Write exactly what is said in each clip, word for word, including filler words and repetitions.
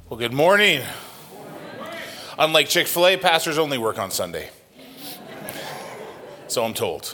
Well, good morning. Unlike Chick-fil-A, pastors only work on Sunday. So I'm told.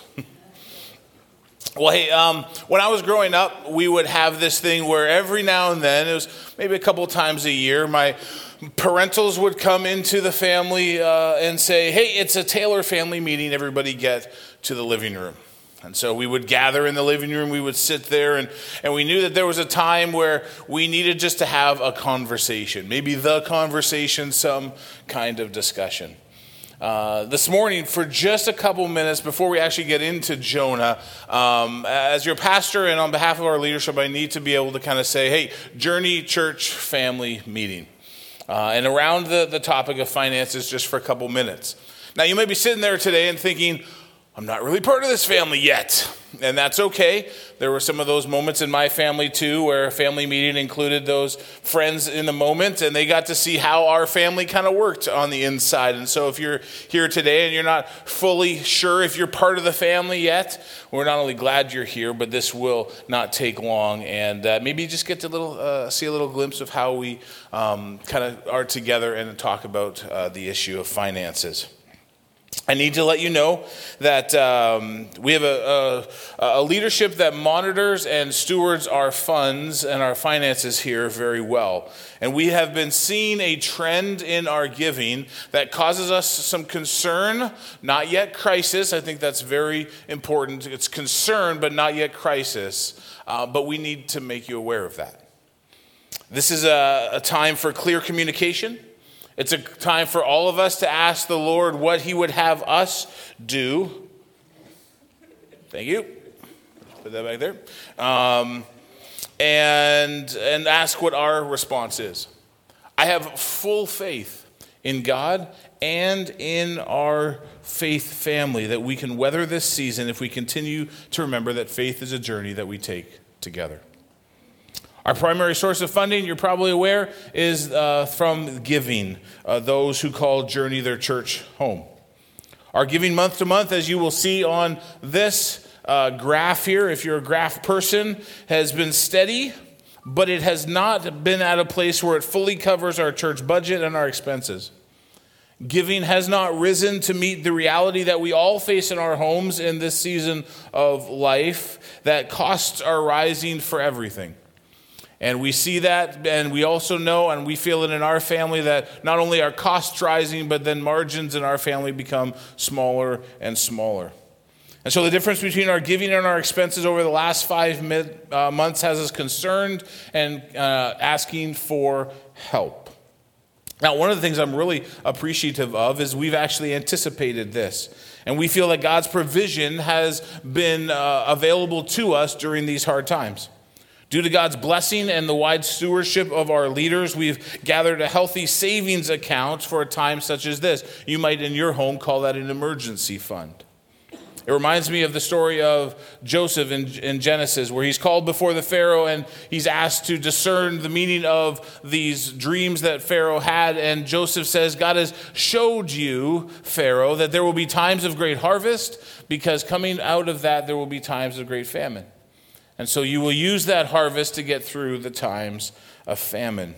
Well, hey, um, when I was growing up, we would have this thing where every now and then, it was maybe a couple times a year, my parentals would come into the family uh, and say, hey, it's a Taylor family meeting, everybody get to the living room. And so we would gather in the living room, we would sit there, and, and we knew that there was a time where we needed just to have a conversation, maybe the conversation, some kind of discussion. Uh, this morning, for just a couple minutes before we actually get into Jonah, um, as your pastor and on behalf of our leadership, I need to be able to kind of say, hey, Journey Church family meeting. Uh, and around the, the topic of finances just for a couple minutes. Now, you may be sitting there today and thinking, I'm not really part of this family yet. And that's okay. There were some of those moments in my family too, where a family meeting included those friends in the moment, and they got to see how our family kind of worked on the inside. And so if you're here today and you're not fully sure if you're part of the family yet, we're not only glad you're here, but this will not take long. And uh, maybe just get to little, uh, see a little glimpse of how we um, kind of are together and talk about uh, the issue of finances. I need to let you know that um, we have a, a, a leadership that monitors and stewards our funds and our finances here very well. And we have been seeing a trend in our giving that causes us some concern, not yet crisis. I think that's very important. It's concern, but not yet crisis. Uh, but we need to make you aware of that. This is a, a time for clear communication. It's a time for all of us to ask the Lord what he would have us do. Thank you. Put that back there. Um, and, and ask what our response is. I have full faith in God and in our faith family that we can weather this season if we continue to remember that faith is a journey that we take together. Our primary source of funding, you're probably aware, is uh, from giving, uh, those who call Journey their church home. Our giving month to month, as you will see on this uh, graph here, if you're a graph person, has been steady, but it has not been at a place where it fully covers our church budget and our expenses. Giving has not risen to meet the reality that we all face in our homes in this season of life, that costs are rising for everything. And we see that, and we also know, and we feel it in our family, that not only are costs rising, but then margins in our family become smaller and smaller. And so the difference between our giving and our expenses over the last five mid, uh, months has us concerned and uh, asking for help. Now, one of the things I'm really appreciative of is we've actually anticipated this. And we feel that God's provision has been uh, available to us during these hard times. Due to God's blessing and the wide stewardship of our leaders, we've gathered a healthy savings account for a time such as this. You might in your home call that an emergency fund. It reminds me of the story of Joseph in, in Genesis, where he's called before the Pharaoh and he's asked to discern the meaning of these dreams that Pharaoh had. And Joseph says, God has showed you, Pharaoh, that there will be times of great harvest, because coming out of that there will be times of great famine. And so you will use that harvest to get through the times of famine.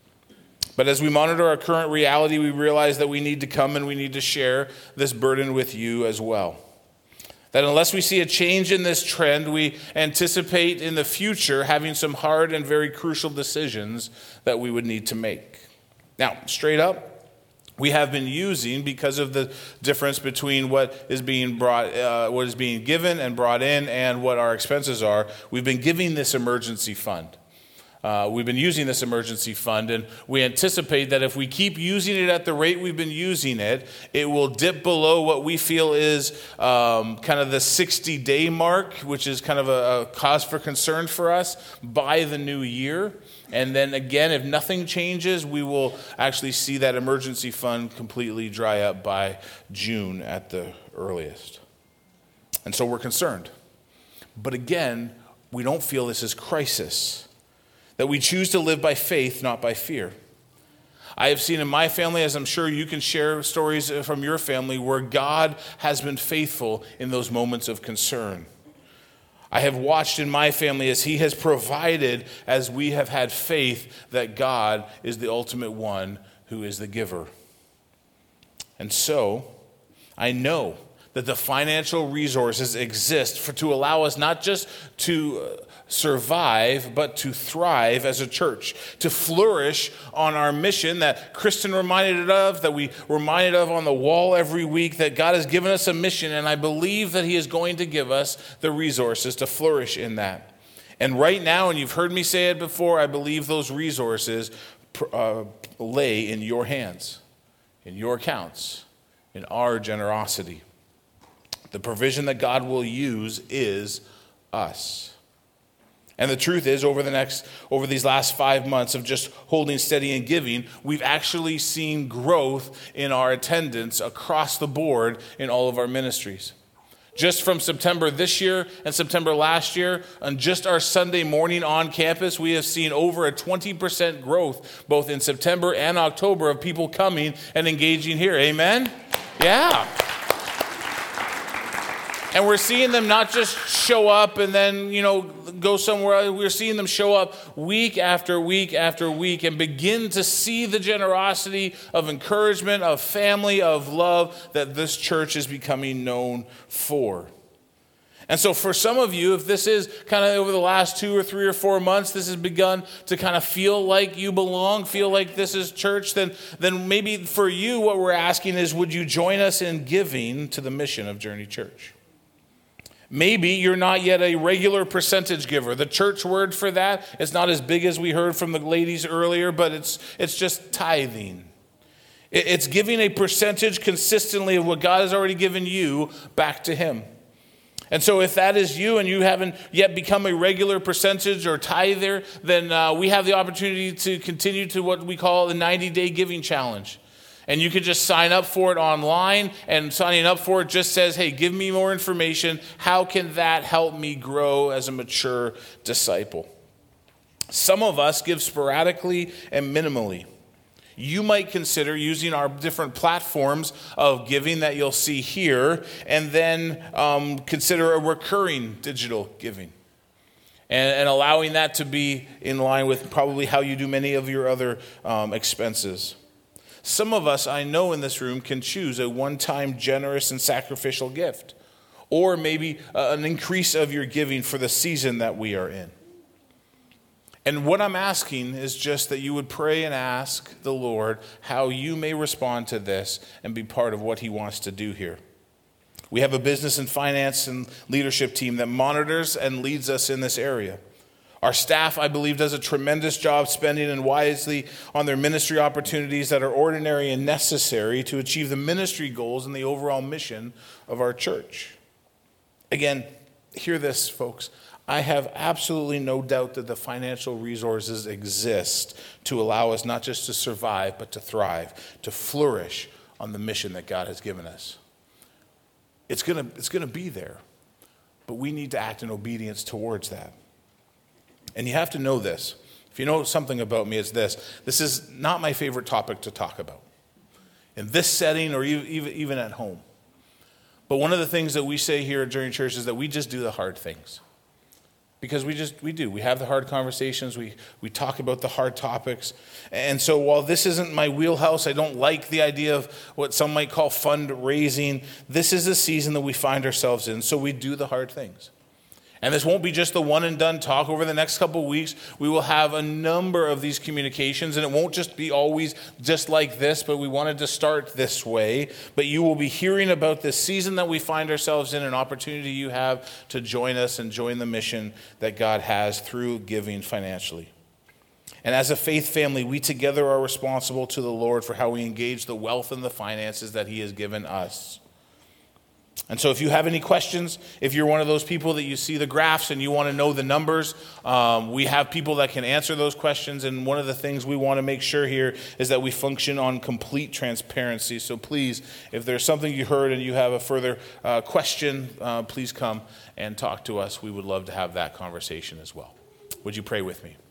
But as we monitor our current reality, we realize that we need to come and we need to share this burden with you as well. That unless we see a change in this trend, we anticipate in the future having some hard and very crucial decisions that we would need to make. Now, straight up, we have been using, because of the difference between what is being brought, uh, what is being given and brought in and what our expenses are, we've been giving this emergency fund. Uh, we've been using this emergency fund, and we anticipate that if we keep using it at the rate we've been using it, it will dip below what we feel is um, kind of the sixty-day mark, which is kind of a, a cause for concern for us, by the new year. And then again, if nothing changes, we will actually see that emergency fund completely dry up by June at the earliest. And so we're concerned. But again, we don't feel this is crisis. That we choose to live by faith, not by fear. I have seen in my family, as I'm sure you can share stories from your family, where God has been faithful in those moments of concern. I have watched in my family as he has provided, as we have had faith that God is the ultimate one who is the giver. And so, I know that the financial resources exist for to allow us not just to survive, but to thrive as a church, to flourish on our mission that Kristen reminded of, that we reminded of on the wall every week, that God has given us a mission, and I believe that he is going to give us the resources to flourish in that. And right now, and you've heard me say it before, I believe those resources uh, lay in your hands, in your accounts, in our generosity. The provision that God will use is us. And the truth is, over the next, over these last five months of just holding steady and giving, we've actually seen growth in our attendance across the board in all of our ministries. Just from September this year and September last year, on just our Sunday morning on campus, we have seen over a twenty percent growth, both in September and October, of people coming and engaging here. Amen? Yeah. And we're seeing them not just show up and then, you know, go somewhere. We're seeing them show up week after week after week and begin to see the generosity of encouragement, of family, of love that this church is becoming known for. And so for some of you, if this is kind of over the last two or three or four months, this has begun to kind of feel like you belong, feel like this is church, then, then maybe for you what we're asking is, would you join us in giving to the mission of Journey Church? Maybe you're not yet a regular percentage giver. The church word for that is not as big as we heard from the ladies earlier, but it's it's just tithing. It's giving a percentage consistently of what God has already given you back to him. And so if that is you and you haven't yet become a regular percentage or tither, then uh, we have the opportunity to continue to what we call the ninety-day giving challenge. And you can just sign up for it online, and signing up for it just says, hey, give me more information. How can that help me grow as a mature disciple? Some of us give sporadically and minimally. You might consider using our different platforms of giving that you'll see here, and then um, consider a recurring digital giving. And, and allowing that to be in line with probably how you do many of your other um, expenses. Some of us, I know in this room, can choose a one-time generous and sacrificial gift, or maybe uh, an increase of your giving for the season that we are in. And what I'm asking is just that you would pray and ask the Lord how you may respond to this and be part of what he wants to do here. We have a business and finance and leadership team that monitors and leads us in this area. Our staff, I believe, does a tremendous job spending and wisely on their ministry opportunities that are ordinary and necessary to achieve the ministry goals and the overall mission of our church. Again, hear this, folks. I have absolutely no doubt that the financial resources exist to allow us not just to survive, but to thrive, to flourish on the mission that God has given us. It's gonna, it's gonna be there, but we need to act in obedience towards that. And you have to know this. If you know something about me, it's this. This is not my favorite topic to talk about in this setting or even, even at home. But one of the things that we say here at Journey Church is that we just do the hard things. Because we just, we do. We have the hard conversations. We, we talk about the hard topics. And so while this isn't my wheelhouse, I don't like the idea of what some might call fundraising. This is a season that we find ourselves in, so we do the hard things. And this won't be just the one and done talk. Over the next couple of weeks, we will have a number of these communications, and it won't just be always just like this, but we wanted to start this way. But you will be hearing about this season that we find ourselves in, an opportunity you have to join us and join the mission that God has through giving financially. And as a faith family, we together are responsible to the Lord for how we engage the wealth and the finances that he has given us. And so if you have any questions, if you're one of those people that you see the graphs and you want to know the numbers, um, we have people that can answer those questions. And one of the things we want to make sure here is that we function on complete transparency. So please, if there's something you heard and you have a further uh, question, uh, please come and talk to us. We would love to have that conversation as well. Would you pray with me?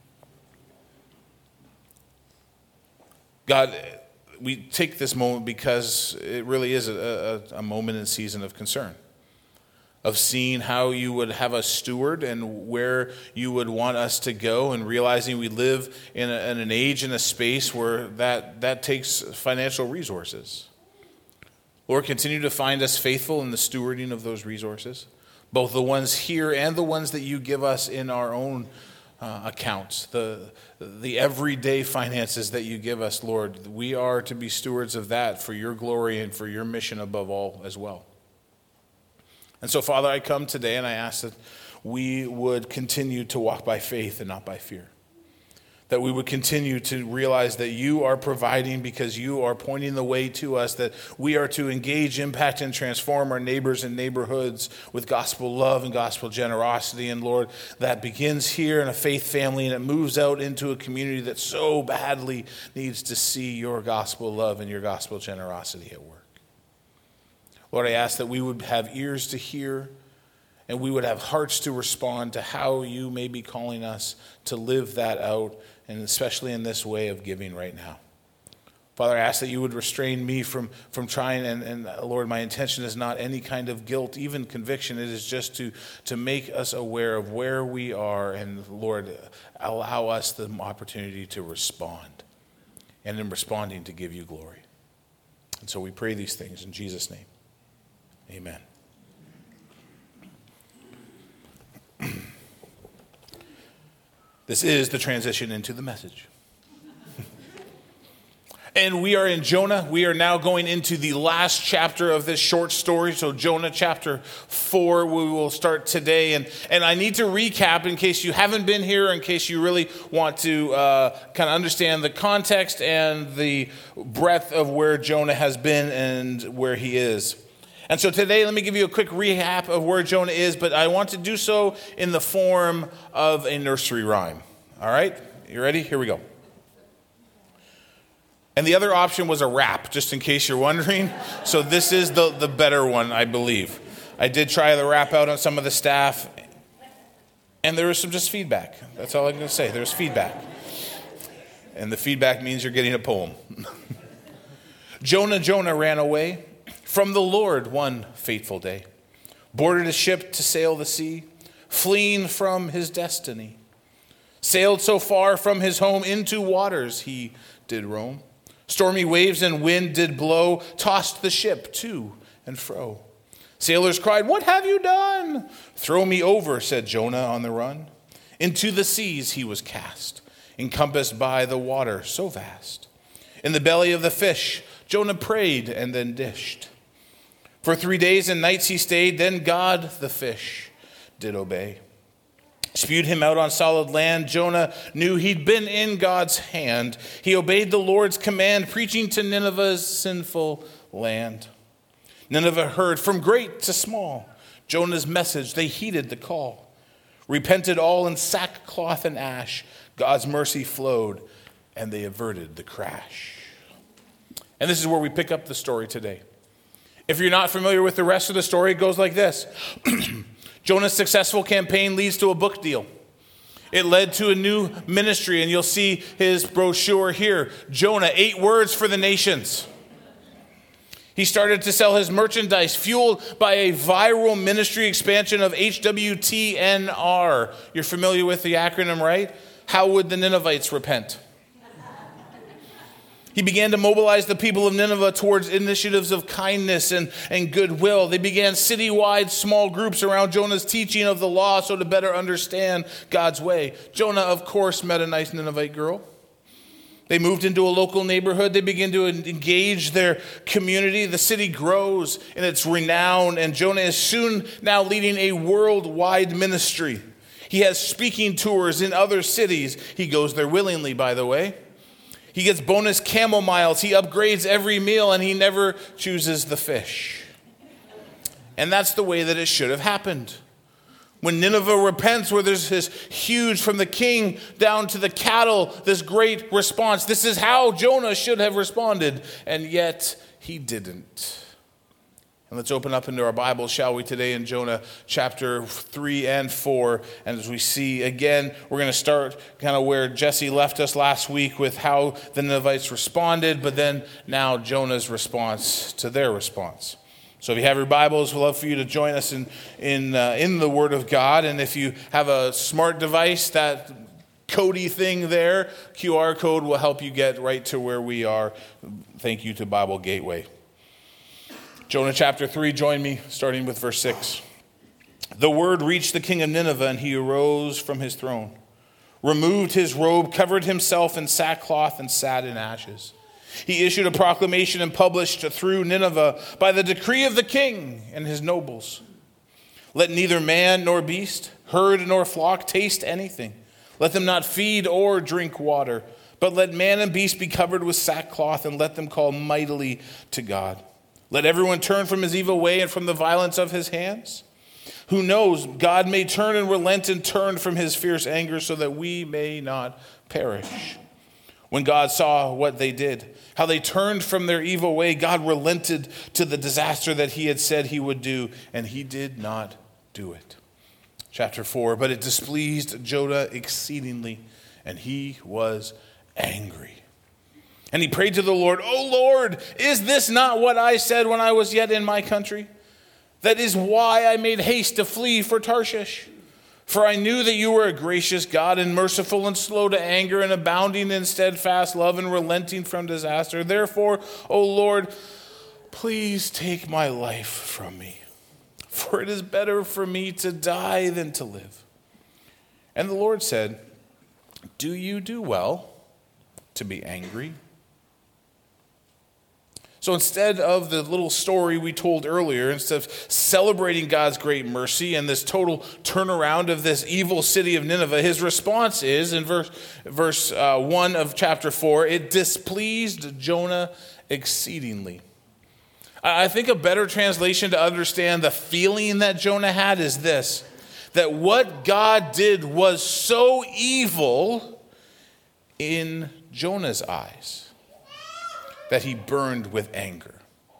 God, we take this moment because it really is a, a, a moment and season of concern, of seeing how you would have us steward and where you would want us to go, and realizing we live in, a, in an age and a space where that, that takes financial resources. Lord, continue to find us faithful in the stewarding of those resources, both the ones here and the ones that you give us in our own uh, accounts, the, the everyday finances that you give us, Lord. We are to be stewards of that for your glory and for your mission above all as well. And so, Father, I come today and I ask that we would continue to walk by faith and not by fear. That we would continue to realize that you are providing because you are pointing the way to us, that we are to engage, impact, and transform our neighbors and neighborhoods with gospel love and gospel generosity. And Lord, that begins here in a faith family and it moves out into a community that so badly needs to see your gospel love and your gospel generosity at work. Lord, I ask that we would have ears to hear and we would have hearts to respond to how you may be calling us to live that out, and especially in this way of giving right now. Father, I ask that you would restrain me from, from trying, and, and Lord, my intention is not any kind of guilt, even conviction. It is just to, to make us aware of where we are, and Lord, allow us the opportunity to respond, and in responding to give you glory. And so we pray these things in Jesus' name. Amen. This is the transition into the message. And we are in Jonah. We are now going into the last chapter of this short story. So Jonah chapter four, we will start today. And, and I need to recap in case you haven't been here, in case you really want to uh, kind of understand the context and the breadth of where Jonah has been and where he is. And so today, let me give you a quick recap of where Jonah is, but I want to do so in the form of a nursery rhyme. All right? You ready? Here we go. And the other option was a rap, just in case you're wondering. So this is the, the better one, I believe. I did try the rap out on some of the staff, and there was some just feedback. That's all I'm going to say. There's feedback. And the feedback means you're getting a poem. Jonah, Jonah ran away from the Lord one fateful day, boarded a ship to sail the sea, fleeing from his destiny. Sailed so far from his home into waters he did roam. Stormy waves and wind did blow, tossed the ship to and fro. Sailors cried, "What have you done?" "Throw me over," said Jonah on the run. Into the seas he was cast, encompassed by the water so vast. In the belly of the fish, Jonah prayed and then dished. For three days and nights he stayed, then God, the fish, did obey. Spewed him out on solid land. Jonah knew he'd been in God's hand. He obeyed the Lord's command, preaching to Nineveh's sinful land. Nineveh heard from great to small Jonah's message. They heeded the call. Repented all in sackcloth and ash. God's mercy flowed, and they averted the crash. And this is where we pick up the story today. If you're not familiar with the rest of the story, it goes like this. Jonah's successful campaign leads to a book deal. It led to a new ministry, and you'll see his brochure here. Jonah, eight words for the nations. He started to sell his merchandise, fueled by a viral ministry expansion of H W T N R. You're familiar with the acronym, right? How would the Ninevites repent? He began to mobilize the people of Nineveh towards initiatives of kindness and, and goodwill. They began citywide small groups around Jonah's teaching of the law so to better understand God's way. Jonah, of course, met a nice Ninevite girl. They moved into a local neighborhood. They began to engage their community. The city grows in its renown, and Jonah is soon now leading a worldwide ministry. He has speaking tours in other cities. He goes there willingly, by the way. He gets bonus camel miles. He upgrades every meal, and he never chooses the fish. And that's the way that it should have happened. When Nineveh repents, where there's this huge, from the king down to the cattle, this great response. This is how Jonah should have responded, and yet he didn't. And let's open up into our Bible, shall we, today in Jonah chapter three and four. And as we see, again, we're going to start kind of where Jesse left us last week with how the Ninevites responded, but then now Jonah's response to their response. So if you have your Bibles, we'd love for you to join us in in uh, in the Word of God. And if you have a smart device, that Cody thing there, Q R code will help you get right to where we are. Thank you to Bible Gateway. Jonah chapter three, join me, starting with verse six. The word reached the king of Nineveh, and he arose from his throne, removed his robe, covered himself in sackcloth, and sat in ashes. He issued a proclamation and published through Nineveh by the decree of the king and his nobles. Let neither man nor beast, herd nor flock taste anything. Let them not feed or drink water, but let man and beast be covered with sackcloth, and let them call mightily to God. Let everyone turn from his evil way and from the violence of his hands. Who knows, God may turn and relent and turn from his fierce anger so that we may not perish. When God saw what they did, how they turned from their evil way, God relented to the disaster that he had said he would do, and he did not do it. Chapter four, but it displeased Jonah exceedingly, and he was angry. And he prayed to the Lord, "O Lord, is this not what I said when I was yet in my country? That is why I made haste to flee for Tarshish. For I knew that you were a gracious God and merciful and slow to anger and abounding in steadfast love and relenting from disaster. Therefore, O Lord, please take my life from me. For it is better for me to die than to live." And the Lord said, "Do you do well to be angry?" So instead of the little story we told earlier, instead of celebrating God's great mercy and this total turnaround of this evil city of Nineveh, his response is, in verse, verse uh, one of chapter four, it displeased Jonah exceedingly. I think a better translation to understand the feeling that Jonah had is this, that what God did was so evil in Jonah's eyes that he burned with anger.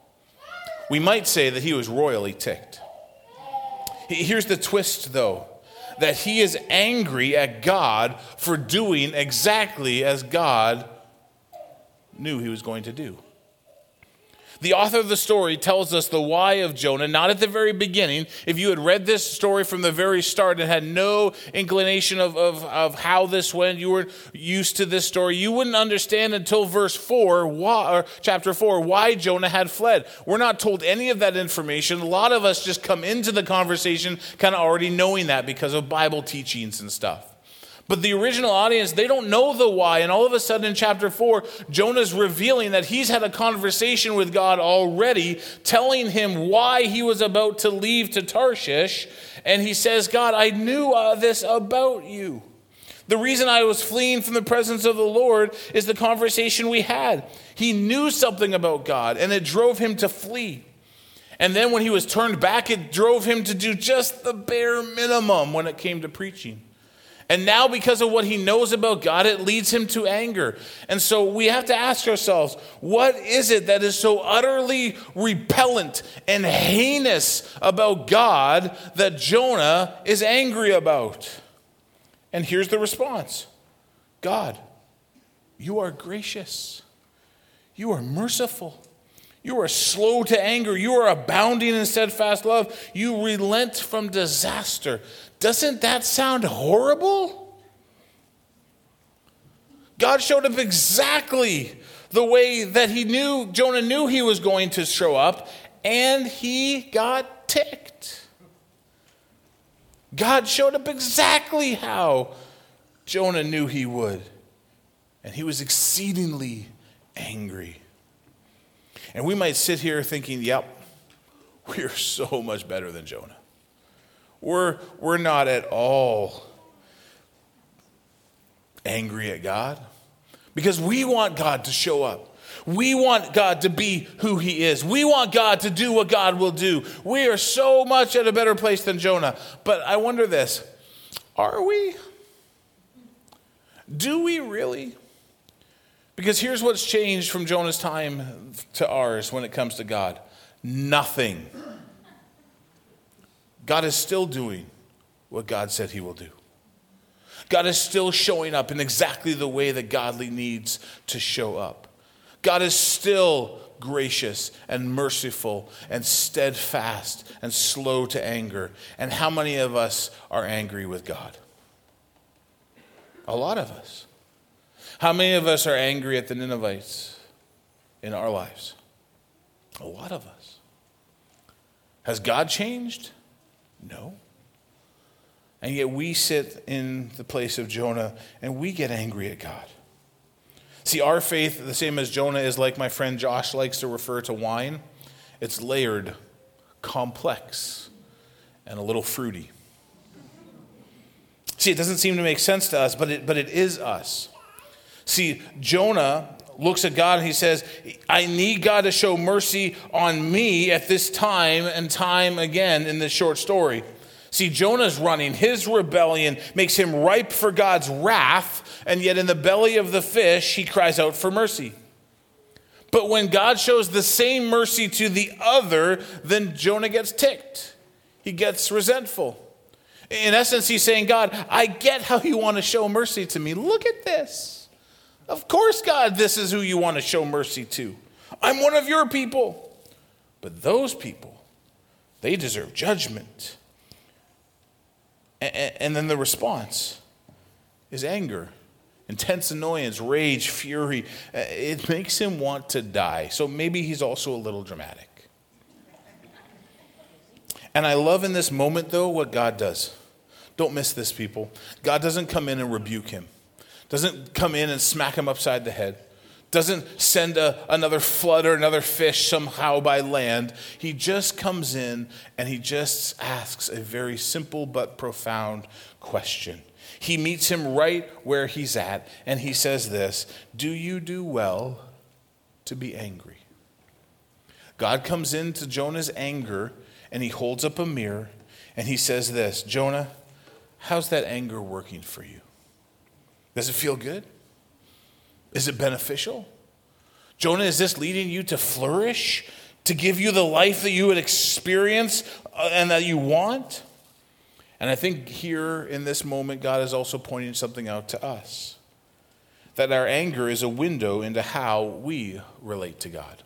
We might say that he was royally ticked. Here's the twist, though, that he is angry at God for doing exactly as God knew he was going to do. The author of the story tells us the why of Jonah, not at the very beginning. If you had read this story from the very start and had no inclination of, of, of how this went, you were used to this story, you wouldn't understand until verse four, why, or chapter four, why Jonah had fled. We're not told any of that information. A lot of us just come into the conversation kind of already knowing that because of Bible teachings and stuff. But the original audience, they don't know the why. And all of a sudden in chapter four, Jonah's revealing that he's had a conversation with God already, telling him why he was about to leave to Tarshish. And he says, "God, I knew uh, this about you. The reason I was fleeing from the presence of the Lord is the conversation we had." He knew something about God, and it drove him to flee. And then when he was turned back, it drove him to do just the bare minimum when it came to preaching. And now because of what he knows about God, it leads him to anger. And so we have to ask ourselves, what is it that is so utterly repellent and heinous about God that Jonah is angry about? And here's the response. God, you are gracious. You are merciful. You are slow to anger. You are abounding in steadfast love. You relent from disaster. Doesn't that sound horrible? God showed up exactly the way that he knew, Jonah knew he was going to show up, and he got ticked. God showed up exactly how Jonah knew he would, and he was exceedingly angry. And we might sit here thinking, yep, we're so much better than Jonah. We're, we're not at all angry at God because we want God to show up. We want God to be who he is. We want God to do what God will do. We are so much at a better place than Jonah. But I wonder this, are we? Do we really? Because here's what's changed from Jonah's time to ours when it comes to God. Nothing. God is still doing what God said he will do. God is still showing up in exactly the way that godly needs to show up. God is still gracious and merciful and steadfast and slow to anger. And how many of us are angry with God? A lot of us. How many of us are angry at the Ninevites in our lives? A lot of us. Has God changed? No. And yet we sit in the place of Jonah and we get angry at God. See, our faith, the same as Jonah, is like my friend Josh likes to refer to wine. It's layered, complex, and a little fruity. See, it doesn't seem to make sense to us, but it, but it is us. See, Jonah looks at God and he says, I need God to show mercy on me at this time and time again in this short story. See, Jonah's running. His rebellion makes him ripe for God's wrath, and yet in the belly of the fish, he cries out for mercy. But when God shows the same mercy to the other, then Jonah gets ticked. He gets resentful. In essence, he's saying, God, I get how you want to show mercy to me. Look at this. Of course, God, this is who you want to show mercy to. I'm one of your people. But those people, they deserve judgment. And then the response is anger, intense annoyance, rage, fury. It makes him want to die. So maybe he's also a little dramatic. And I love in this moment, though, what God does. Don't miss this, people. God doesn't come in and rebuke him. Doesn't come in and smack him upside the head. Doesn't send a, another flood or another fish somehow by land. He just comes in and he just asks a very simple but profound question. He meets him right where he's at and he says this, do you do well to be angry? God comes into Jonah's anger and he holds up a mirror and he says this, Jonah, how's that anger working for you? Does it feel good? Is it beneficial? Jonah, is this leading you to flourish, to give you the life that you would experience and that you want? And I think here in this moment, God is also pointing something out to us, that our anger is a window into how we relate to God.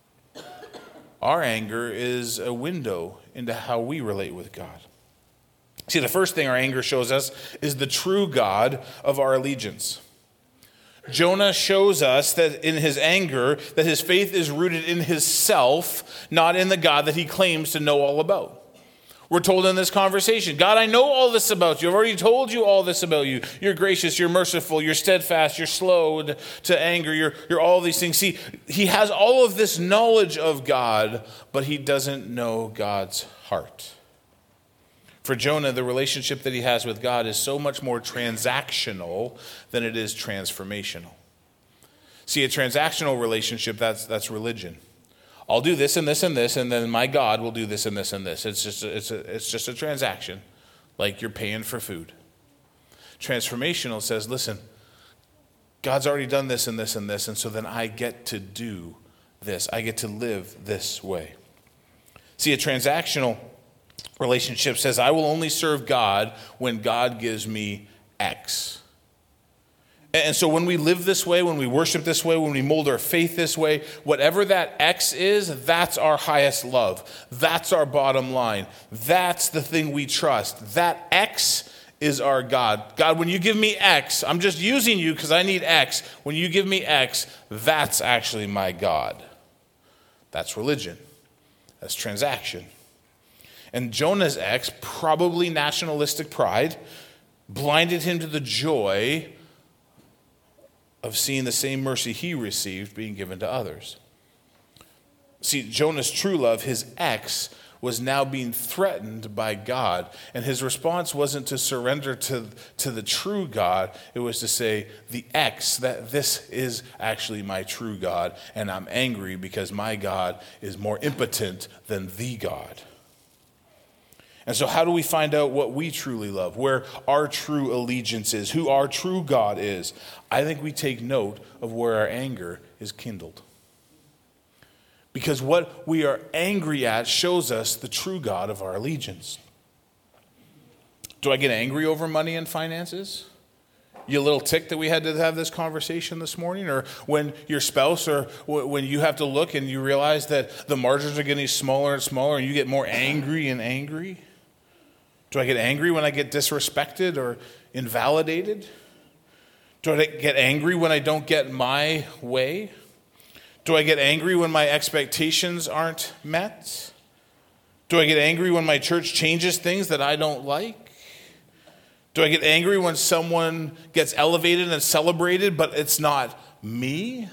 Our anger is a window into how we relate with God. See, the first thing our anger shows us is the true God of our allegiance. Jonah shows us that in his anger, that his faith is rooted in himself, not in the God that he claims to know all about. We're told in this conversation, God, I know all this about you. I've already told you all this about you. You're gracious, you're merciful, you're steadfast, you're slow to anger, you're, you're all these things. See, he has all of this knowledge of God, but he doesn't know God's heart. For Jonah, the relationship that he has with God is so much more transactional than it is transformational. See, a transactional relationship, that's that's religion. I'll do this and this and this, and then my God will do this and this and this. It's just a, it's a, it's just a transaction, like you're paying for food. Transformational says, listen, God's already done this and this and this, and so then I get to do this. I get to live this way. See, a transactional relationship says, I will only serve God when God gives me X. And so when we live this way, when we worship this way, when we mold our faith this way, whatever that X is, that's our highest love. That's our bottom line. That's the thing we trust. That X is our God. God, when you give me X, I'm just using you because I need X. When you give me X, that's actually my God. That's religion. That's transaction. And Jonah's ex, probably nationalistic pride, blinded him to the joy of seeing the same mercy he received being given to others. See, Jonah's true love, his ex, was now being threatened by God. And his response wasn't to surrender to, to the true God. It was to say, the ex, that this is actually my true God, and I'm angry because my God is more impotent than the God. And so how do we find out what we truly love, where our true allegiance is, who our true God is? I think we take note of where our anger is kindled. Because what we are angry at shows us the true God of our allegiance. Do I get angry over money and finances? You a little ticked that we had to have this conversation this morning? Or when your spouse or w- when you have to look and you realize that the margins are getting smaller and smaller and you get more angry and angry? Do I get angry when I get disrespected or invalidated? Do I get angry when I don't get my way? Do I get angry when my expectations aren't met? Do I get angry when my church changes things that I don't like? Do I get angry when someone gets elevated and celebrated, but it's not me?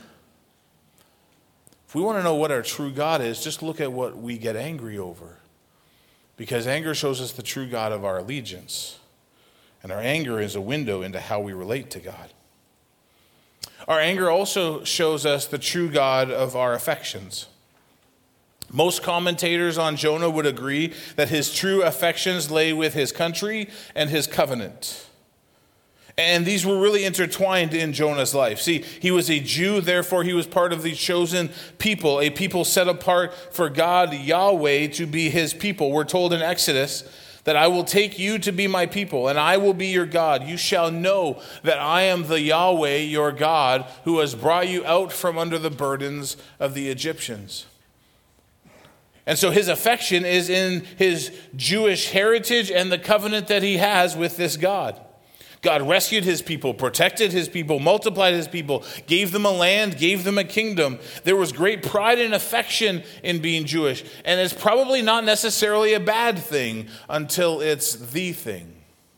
If we want to know what our true God is, just look at what we get angry over. Because anger shows us the true God of our allegiance. And our anger is a window into how we relate to God. Our anger also shows us the true God of our affections. Most commentators on Jonah would agree that his true affections lay with his country and his covenant. And these were really intertwined in Jonah's life. See, he was a Jew, therefore he was part of the chosen people, a people set apart for God, Yahweh, to be his people. We're told in Exodus that I will take you to be my people, and I will be your God. You shall know that I am the Yahweh, your God, who has brought you out from under the burdens of the Egyptians. And so his affection is in his Jewish heritage and the covenant that he has with this God. God rescued his people, protected his people, multiplied his people, gave them a land, gave them a kingdom. There was great pride and affection in being Jewish. And it's probably not necessarily a bad thing until it's the thing.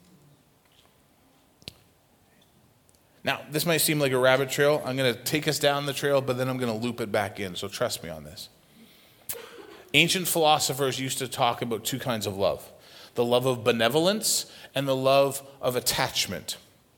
Now, this might seem like a rabbit trail. I'm going to take us down the trail, but then I'm going to loop it back in. So trust me on this. Ancient philosophers used to talk about two kinds of love. The love of benevolence and the love of attachment.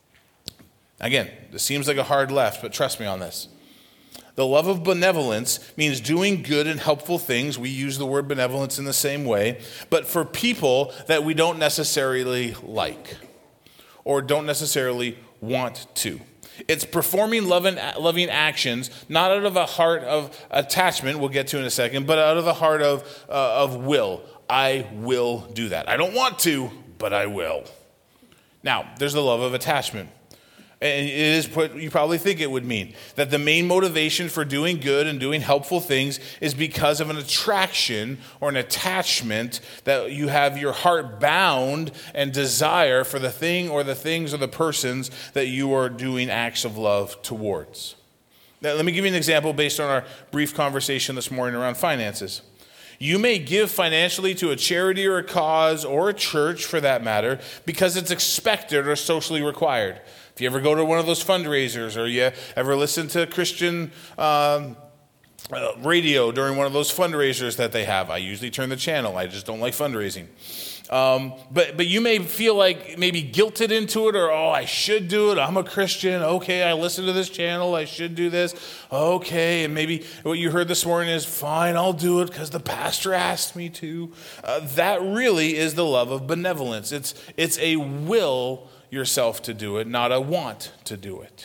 Again, this seems like a hard left, but trust me on this. The love of benevolence means doing good and helpful things. We use the word benevolence in the same way, but for people that we don't necessarily like or don't necessarily want to. It's performing loving, loving actions, not out of a heart of attachment, we'll get to in a second, but out of the heart of, uh, of will. I will do that. I don't want to, but I will. Now, there's the love of attachment. And it is what you probably think it would mean. That the main motivation for doing good and doing helpful things is because of an attraction or an attachment that you have your heart bound and desire for the thing or the things or the persons that you are doing acts of love towards. Now, let me give you an example based on our brief conversation this morning around finances. You may give financially to a charity or a cause or a church, for that matter, because it's expected or socially required. If you ever go to one of those fundraisers or you ever listen to Christian um, uh, radio during one of those fundraisers that they have, I usually turn the channel. I just don't like fundraising. Um, but but you may feel like maybe guilted into it, or, oh, I should do it. I'm a Christian. Okay, I listen to this channel. I should do this. Okay, and maybe what you heard this morning is, fine, I'll do it because the pastor asked me to. Uh, that really is the love of benevolence. It's It's a will yourself to do it, not a want to do it.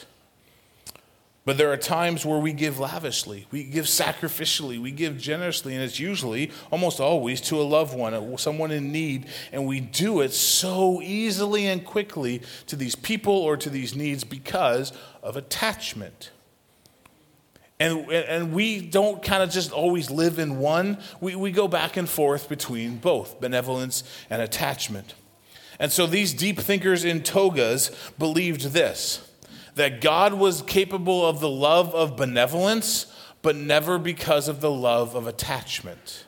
But there are times where we give lavishly, we give sacrificially, we give generously, and it's usually, almost always, to a loved one, someone in need, and we do it so easily and quickly to these people or to these needs because of attachment. And, and we don't kind of just always live in one. We, we go back and forth between both benevolence and attachment. And so these deep thinkers in togas believed this, that God was capable of the love of benevolence, but never because of the love of attachment.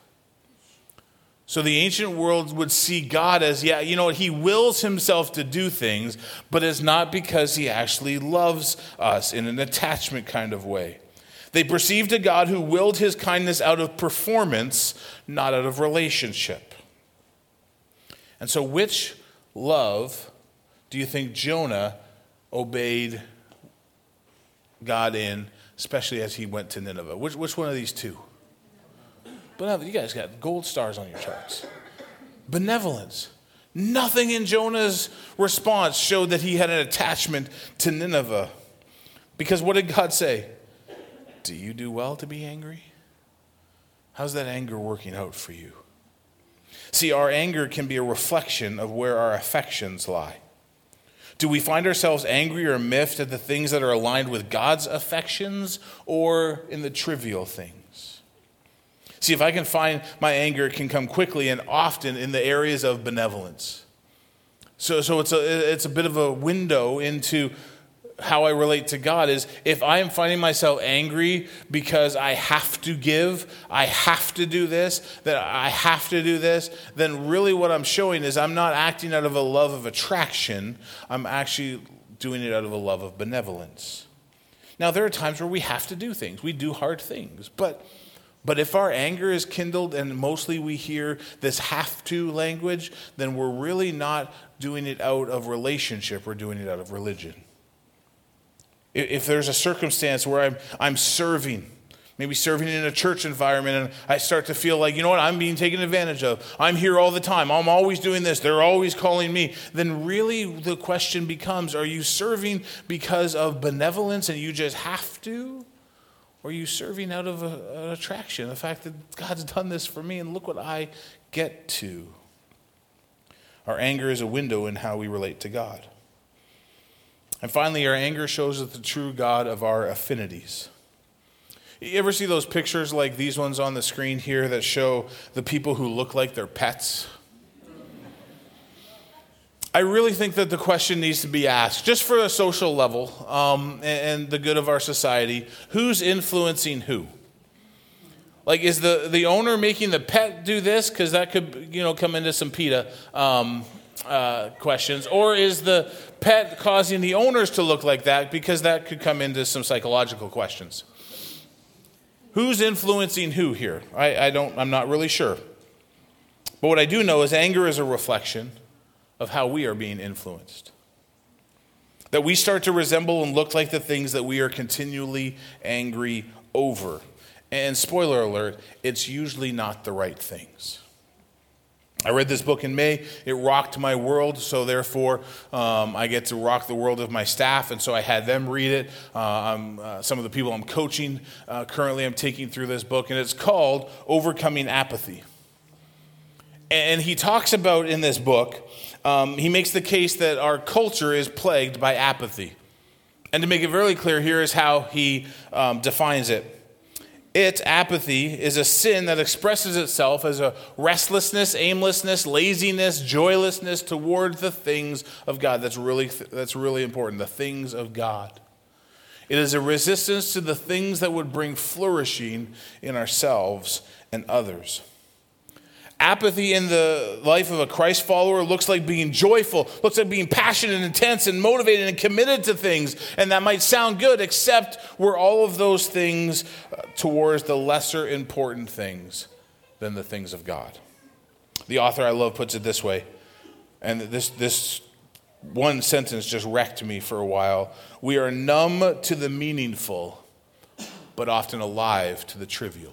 So the ancient world would see God as, yeah, you know what, he wills himself to do things, but it's not because he actually loves us in an attachment kind of way. They perceived a God who willed his kindness out of performance, not out of relationship. And so which love do you think Jonah obeyed God in, especially as he went to Nineveh? Which, which one of these two? But you guys got gold stars on your charts. Benevolence. Nothing in Jonah's response showed that he had an attachment to Nineveh. Because what did God say? Do you do well to be angry? How's that anger working out for you? See, our anger can be a reflection of where our affections lie. Do we find ourselves angry or miffed at the things that are aligned with God's affections or in the trivial things? See, if I can find my anger, it can come quickly and often in the areas of benevolence. So, so it's a it's a bit of a window into how I relate to God. Is if I am finding myself angry because I have to give, I have to do this, that I have to do this, then really what I'm showing is I'm not acting out of a love of attraction. I'm actually doing it out of a love of benevolence. Now, there are times where we have to do things. We do hard things. But But if our anger is kindled and mostly we hear this have to language, then we're really not doing it out of relationship, we're doing it out of religion. If there's a circumstance where I'm I'm serving, maybe serving in a church environment, and I start to feel like, you know what, I'm being taken advantage of. I'm here all the time. I'm always doing this. They're always calling me. Then really the question becomes, are you serving because of benevolence and you just have to? Or are you serving out of a, an attraction, the fact that God's done this for me and look what I get to? Our anger is a window in how we relate to God. And finally, our anger shows us the true God of our affinities. You ever see those pictures like these ones on the screen here that show the people who look like their pets? I really think that the question needs to be asked, just for a social level um, and, and the good of our society, who's influencing who? Like, is the, the owner making the pet do this? Because that could, you know, come into some PETA um, uh, questions. Or is the pet causing the owners to look like that? Because that could come into some psychological questions. Who's influencing who here? I, I don't, I'm not really sure. But what I do know is anger is a reflection of how we are being influenced. That we start to resemble and look like the things that we are continually angry over. And spoiler alert, it's usually not the right things. I read this book in May. It rocked my world, so therefore um, I get to rock the world of my staff, and so I had them read it. Uh, I'm, uh, some of the people I'm coaching uh, currently, I'm taking through this book, and it's called Overcoming Apathy. And he talks about in this book, um, he makes the case that our culture is plagued by apathy. And to make it very clear, here is how he um, defines it. It, apathy, is a sin that expresses itself as a restlessness, aimlessness, laziness, joylessness toward the things of God. That's really, that's really important, the things of God. It is a resistance to the things that would bring flourishing in ourselves and others. Apathy in the life of a Christ follower looks like being joyful, looks like being passionate and intense and motivated and committed to things. And that might sound good, except we're all of those things towards the lesser important things than the things of God. The author I love puts it this way, and this, this one sentence just wrecked me for a while. We are numb to the meaningful, but often alive to the trivial.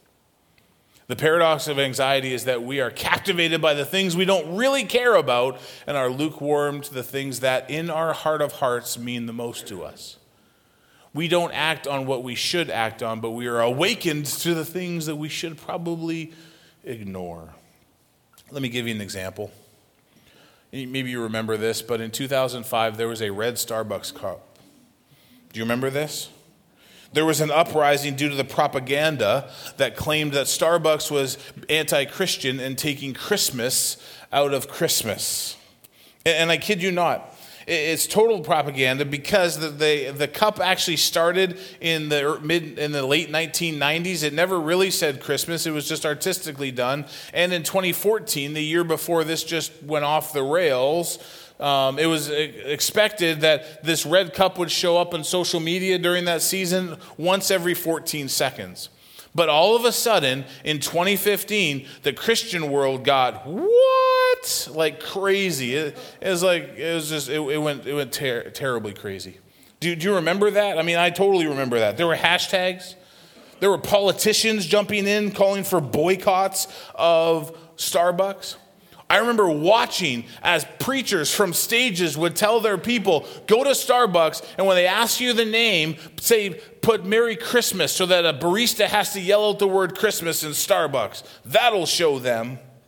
The paradox of anxiety is that we are captivated by the things we don't really care about and are lukewarm to the things that in our heart of hearts mean the most to us. We don't act on what we should act on, but we are awakened to the things that we should probably ignore. Let me give you an example. Maybe you remember this, but in two thousand five, there was a red Starbucks cup. Do you remember this? There was an uprising due to the propaganda that claimed that Starbucks was anti-Christian and taking Christmas out of Christmas. And I kid you not, it's total propaganda because the, the, the cup actually started in the mid in the late nineteen nineties. It never really said Christmas. It was just artistically done. And in twenty fourteen, the year before this just went off the rails, Um, it was expected that this red cup would show up on social media during that season once every fourteen seconds. But all of a sudden, in twenty fifteen, the Christian world got what? Like crazy. It, it was like, it was just, it, it went, it went ter- terribly crazy. Do, do you remember that? I mean, I totally remember that. There were hashtags. There were politicians jumping in, calling for boycotts of Starbucks. I remember watching as preachers from stages would tell their people, go to Starbucks, and when they ask you the name, say, put Merry Christmas, so that a barista has to yell out the word Christmas in Starbucks. That'll show them.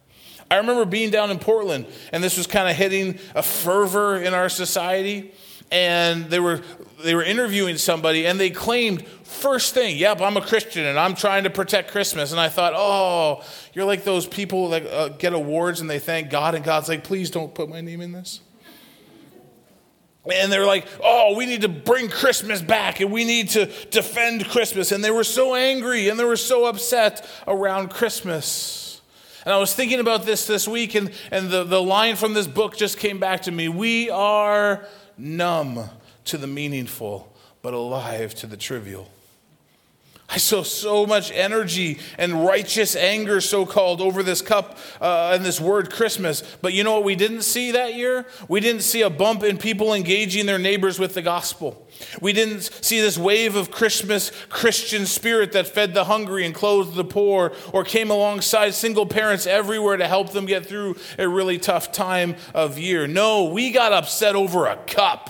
I remember being down in Portland, and this was kind of hitting a fervor in our society, and they were they were interviewing somebody, and they claimed, first thing, yep, I'm a Christian, and I'm trying to protect Christmas. And I thought, oh, you're like those people that uh, get awards, and they thank God, and God's like, please don't put my name in this. And they're like, oh, we need to bring Christmas back, and we need to defend Christmas. And they were so angry, and they were so upset around Christmas. And I was thinking about this this week, and, and the, the line from this book just came back to me. We are numb to the meaningful, but alive to the trivial. I saw so much energy and righteous anger, so-called, over this cup uh, and this word Christmas. But you know what we didn't see that year? We didn't see a bump in people engaging their neighbors with the gospel. We didn't see this wave of Christmas Christian spirit that fed the hungry and clothed the poor, or came alongside single parents everywhere to help them get through a really tough time of year. No, we got upset over a cup.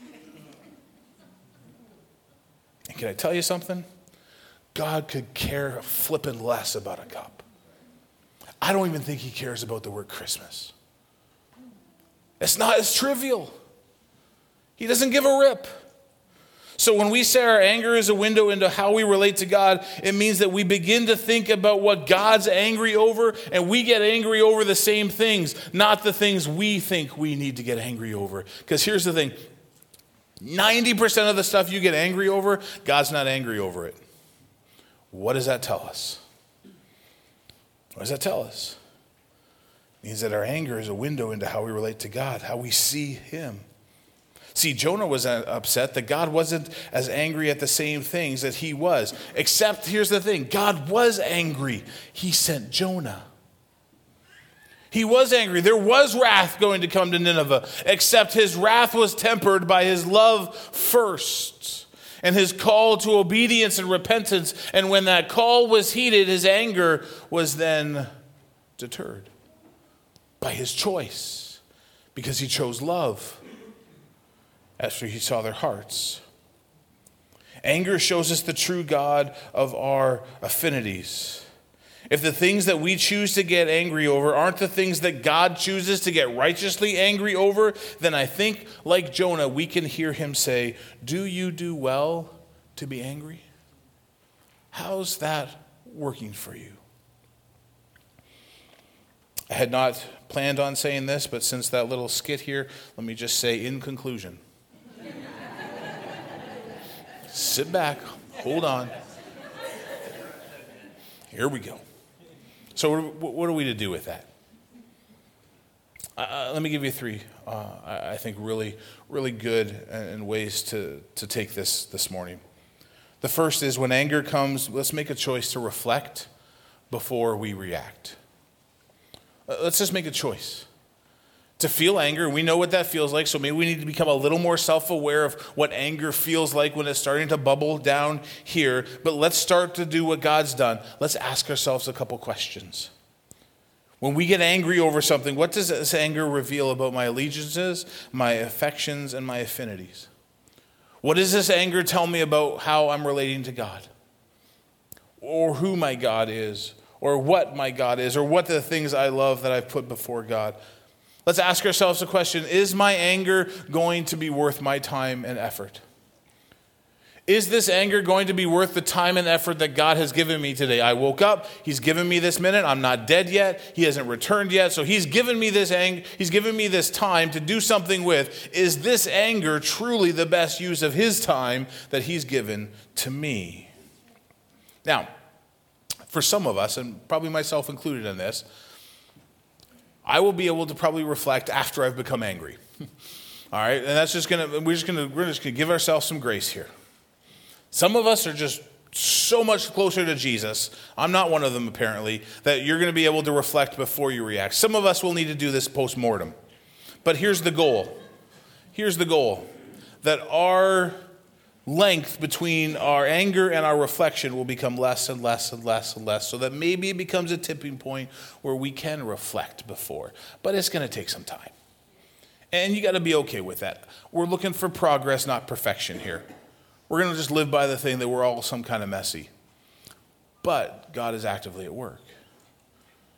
And can I tell you something? God could care flippin' less about a cup. I don't even think he cares about the word Christmas. It's not as trivial. He doesn't give a rip. So when we say our anger is a window into how we relate to God, it means that we begin to think about what God's angry over, and we get angry over the same things, not the things we think we need to get angry over. Because here's the thing. ninety percent of the stuff you get angry over, God's not angry over it. What does that tell us? What does that tell us? It means that our anger is a window into how we relate to God, how we see him. See, Jonah was upset that God wasn't as angry at the same things that he was. Except, here's the thing, God was angry. He sent Jonah. He was angry. There was wrath going to come to Nineveh, except his wrath was tempered by his love first, and his call to obedience and repentance. And when that call was heeded, his anger was then deterred by his choice, because he chose love after he saw their hearts. Anger shows us the true God of our affinities. If the things that we choose to get angry over aren't the things that God chooses to get righteously angry over, then I think, like Jonah, we can hear him say, do you do well to be angry? How's that working for you? I had not planned on saying this, but since that little skit here, let me just say in conclusion. Sit back, hold on. Here we go. So what are we to do with that? Uh, let me give you three, uh, I think, really, really good and ways to, to take this this morning. The first is, when anger comes, let's make a choice to reflect before we react. Uh, let's just make a choice to feel anger. We know what that feels like, so maybe we need to become a little more self-aware of what anger feels like when it's starting to bubble down here. But let's start to do what God's done. Let's ask ourselves a couple questions. When we get angry over something, what does this anger reveal about my allegiances, my affections, and my affinities? What does this anger tell me about how I'm relating to God? Or who my God is? Or what my God is? Or what the things I love that I've put before God? Let's ask ourselves a question. Is my anger going to be worth my time and effort? Is this anger going to be worth the time and effort that God has given me today? I woke up. He's given me this minute. I'm not dead yet. He hasn't returned yet. So he's given me this anger. He's given me this time to do something with. Is this anger truly the best use of his time that he's given to me? Now, for some of us, and probably myself included in this, I will be able to probably reflect after I've become angry. All right, and that's just gonna we're just gonna we're just gonna give ourselves some grace here. Some of us are just so much closer to Jesus. I'm not one of them, apparently, that you're going to be able to reflect before you react. Some of us will need to do this post-mortem. But here's the goal. Here's the goal. That our length between our anger and our reflection will become less and less and less and less, so that maybe it becomes a tipping point where we can reflect before. But it's going to take some time. And you got to be okay with that. We're looking for progress, not perfection here. We're going to just live by the thing that we're all some kind of messy. But God is actively at work.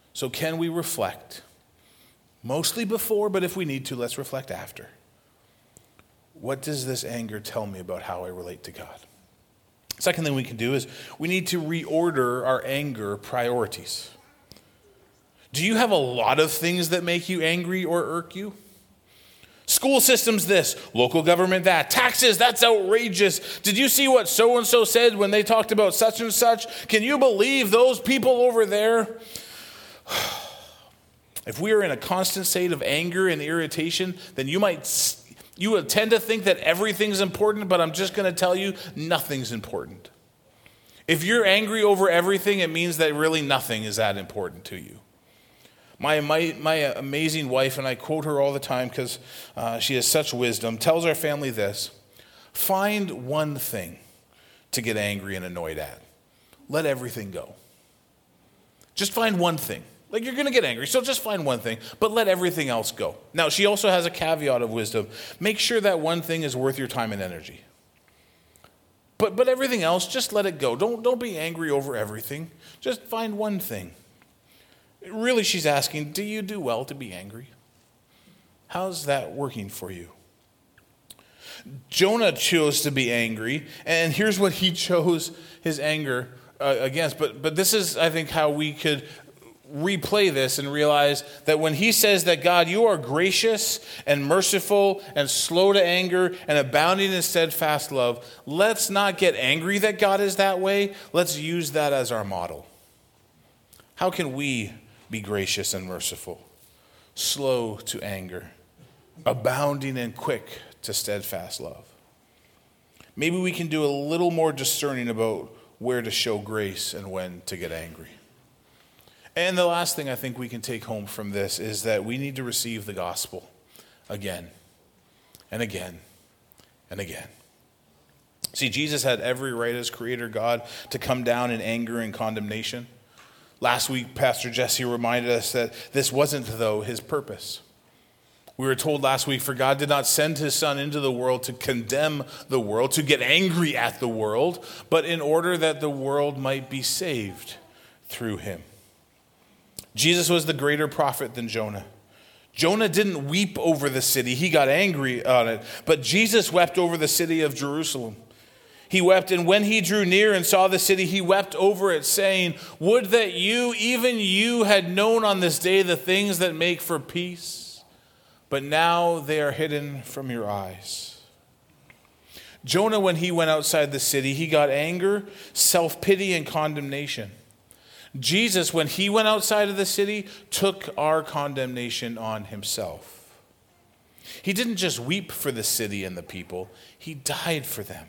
So can we reflect? Mostly before, but if we need to, let's reflect after. What does this anger tell me about how I relate to God? Second thing we can do is we need to reorder our anger priorities. Do you have a lot of things that make you angry or irk you? School systems this, local government that, taxes, that's outrageous. Did you see what so-and-so said when they talked about such and such? Can you believe those people over there? If we are in a constant state of anger and irritation, then you might you would tend to think that everything's important, but I'm just going to tell you, nothing's important. If you're angry over everything, it means that really nothing is that important to you. My, my, my amazing wife, and I quote her all the time because uh, she has such wisdom, tells our family this: find one thing to get angry and annoyed at. Let everything go. Just find one thing. Like, you're going to get angry, so just find one thing, but let everything else go. Now, she also has a caveat of wisdom. Make sure that one thing is worth your time and energy. But but everything else, just let it go. Don't, don't be angry over everything. Just find one thing. Really, she's asking, do you do well to be angry? How's that working for you? Jonah chose to be angry, and here's what he chose his anger uh, against. But but this is, I think, how we could replay this and realize that when he says that, God, you are gracious and merciful and slow to anger and abounding in steadfast love, let's not get angry that God is that way. Let's use that as our model. How can we be gracious and merciful, slow to anger, abounding and quick to steadfast love? Maybe we can do a little more discerning about where to show grace and when to get angry. And the last thing I think we can take home from this is that we need to receive the gospel again and again and again. See, Jesus had every right as creator God to come down in anger and condemnation. Last week, Pastor Jesse reminded us that this wasn't, though, his purpose. We were told last week, for God did not send his Son into the world to condemn the world, to get angry at the world, but in order that the world might be saved through him. Jesus was the greater prophet than Jonah. Jonah didn't weep over the city. He got angry on it. But Jesus wept over the city of Jerusalem. He wept, and when he drew near and saw the city, he wept over it, saying, would that you, even you, had known on this day the things that make for peace, but now they are hidden from your eyes. Jonah, when he went outside the city, he got anger, self-pity, and condemnation. Jesus, when he went outside of the city, took our condemnation on himself. He didn't just weep for the city and the people, he died for them.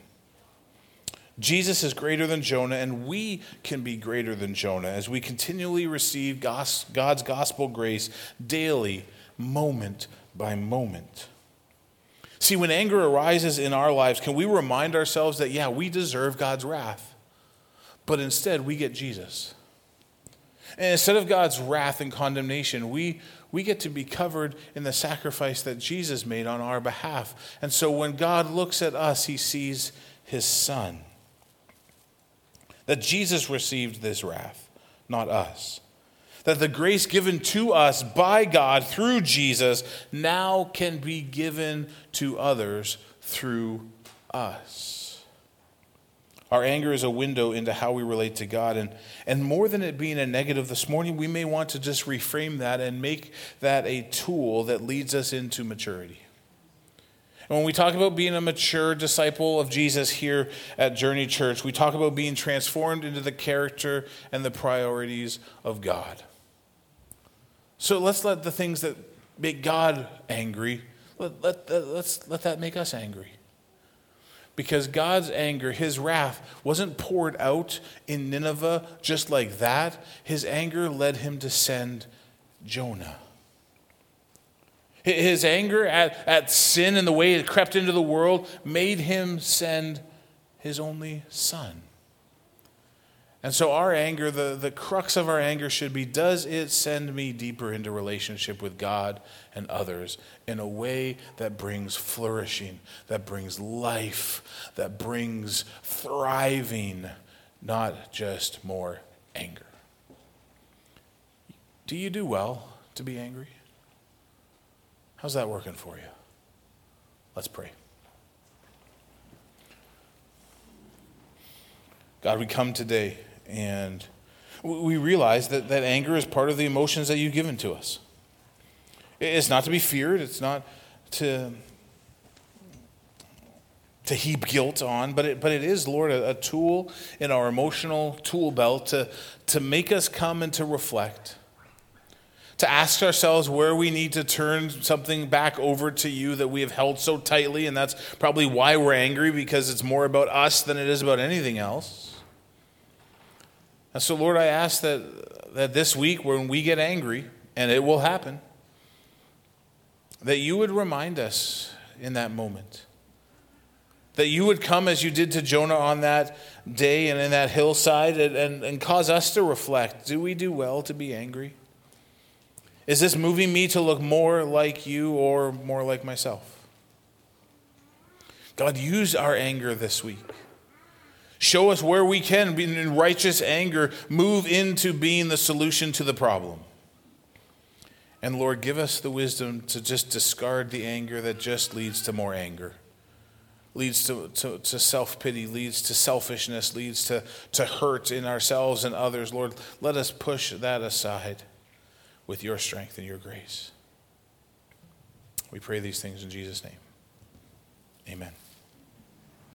Jesus is greater than Jonah, and we can be greater than Jonah as we continually receive God's gospel grace daily, moment by moment. See, when anger arises in our lives, can we remind ourselves that, yeah, we deserve God's wrath, but instead we get Jesus. And instead of God's wrath and condemnation, we, we get to be covered in the sacrifice that Jesus made on our behalf. And so when God looks at us, he sees his Son. That Jesus received this wrath, not us. That the grace given to us by God through Jesus now can be given to others through us. Our anger is a window into how we relate to God. And, and more than it being a negative this morning, we may want to just reframe that and make that a tool that leads us into maturity. And when we talk about being a mature disciple of Jesus here at Journey Church, we talk about being transformed into the character and the priorities of God. So let's let the things that make God angry, let, let, let's let that make us angry. Because God's anger, his wrath, wasn't poured out in Nineveh just like that. His anger led him to send Jonah. His anger at, at sin and the way it crept into the world made him send his only Son. And so our anger, the, the crux of our anger should be, does it send me deeper into relationship with God and others in a way that brings flourishing, that brings life, that brings thriving, not just more anger? Do you do well to be angry? How's that working for you? Let's pray. God, we come today and we realize that, that anger is part of the emotions that you've given to us. It's not to be feared. It's not to, to heap guilt on, but it, but it is, Lord, a, a tool in our emotional tool belt to, to make us come and to reflect, to ask ourselves where we need to turn something back over to you that we have held so tightly, and that's probably why we're angry, because it's more about us than it is about anything else. And so, Lord, I ask that, that this week when we get angry, and it will happen, that you would remind us in that moment. That you would come as you did to Jonah on that day and in that hillside and, and, and cause us to reflect. Do we do well to be angry? Is this moving me to look more like you or more like myself? God, use our anger this week. Show us where we can, in righteous anger, move into being the solution to the problem. And Lord, give us the wisdom to just discard the anger that just leads to more anger, leads to, to, to self-pity, leads to selfishness, leads to, to hurt in ourselves and others. Lord, let us push that aside with your strength and your grace. We pray these things in Jesus' name. Amen.